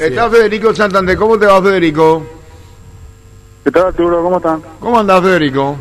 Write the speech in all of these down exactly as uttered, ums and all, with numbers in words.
Está Federico Santander. ¿Cómo te va, Federico? ¿Qué tal, Arturo? ¿Cómo están? ¿Cómo andás, Federico?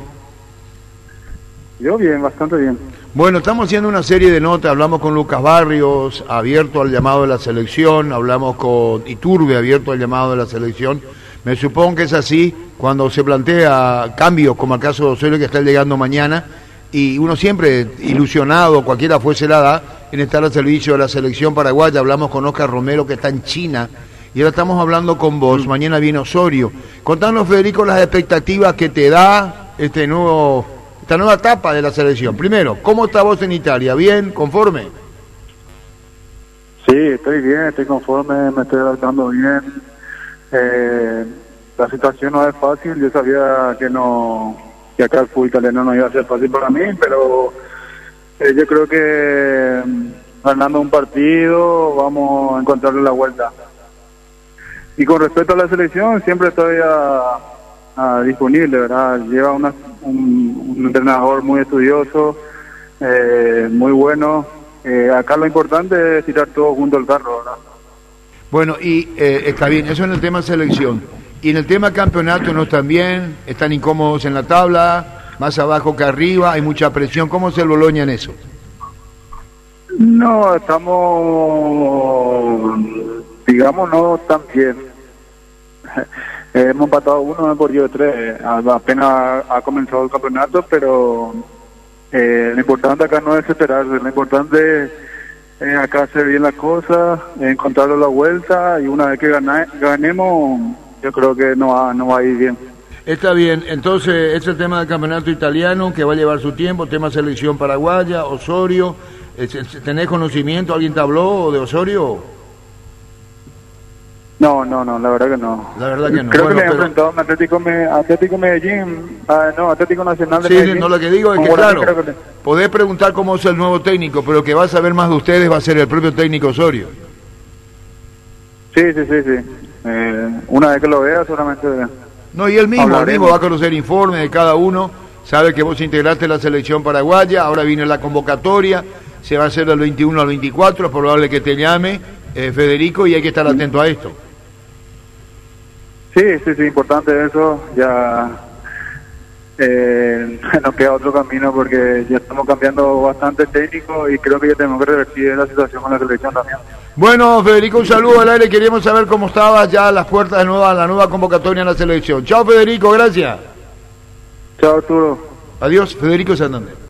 Yo bien, bastante bien. Bueno, estamos haciendo una serie de notas, hablamos con Lucas Barrios, abierto al llamado de la selección, hablamos con Iturbe, abierto al llamado de la selección. Me supongo que es así cuando se plantea cambios, como el caso de Osorio que está llegando mañana, y uno siempre ilusionado, cualquiera fuese la edad, en estar al servicio de la selección paraguaya. Hablamos con Oscar Romero, que está en China, y ahora estamos hablando con vos. Mañana viene Osorio. Contanos, Federico, las expectativas que te da este nuevo, esta nueva etapa de la selección. Primero, ¿cómo está vos en Italia? ¿Bien? ¿Conforme? Sí, estoy bien, estoy conforme, me estoy adaptando bien. Eh, la situación no es fácil, yo sabía que no, que acá el fútbol italiano no iba a ser fácil para mí, pero eh, yo creo que mm, ganando un partido vamos a encontrarle la vuelta. Y con respecto a la selección, siempre estoy a, a disponible, ¿verdad? Lleva una, un, un entrenador muy estudioso, eh, muy bueno. Eh, acá lo importante es tirar todo junto al carro, ¿verdad? Bueno, y eh, está bien, eso en el tema selección. Y en el tema campeonato no están bien, están incómodos en la tabla, más abajo que arriba, hay mucha presión. ¿Cómo es el Boloña en eso? No, estamos, digamos, no tan bien. Eh, hemos empatado uno, hemos perdido tres. Apenas ha comenzado el campeonato, pero eh, lo importante acá no es esperarse, lo importante es eh, acá hacer bien las cosas, encontrarle la vuelta, y una vez que gana, ganemos, yo creo que no va, no va a ir bien. Está bien, entonces este tema del campeonato italiano que va a llevar su tiempo, tema selección paraguaya, Osorio, ¿tenés conocimiento? ¿Alguien te habló de Osorio? No, no, no, la verdad que no. La verdad que no. Creo Bueno, que le he pero... enfrentado a un Atlético, Me Atlético Medellín, ah, no, Atlético Nacional de sí, Medellín. Sí, no, lo que digo es que, claro, que... podés preguntar cómo es el nuevo técnico, pero el que va a saber más de ustedes va a ser el propio técnico Osorio. Sí, sí, sí, sí. Eh, una vez que lo vea, solamente... No, y él mismo, él mismo va a conocer informes de cada uno, sabe que vos integraste la selección paraguaya, ahora viene la convocatoria, se va a hacer del veintiuno al veinticuatro, es probable que te llame eh, Federico, y hay que estar atento a esto. Sí, sí, sí, importante eso. Ya eh, nos queda otro camino porque ya estamos cambiando bastante técnico y creo que ya tenemos que revertir la situación con la selección también. Bueno, Federico, un saludo al aire. Queríamos saber cómo estabas ya a las puertas de nueva, la nueva convocatoria en la selección. Chao, Federico, gracias. Chao, Arturo. Adiós, Federico Santander.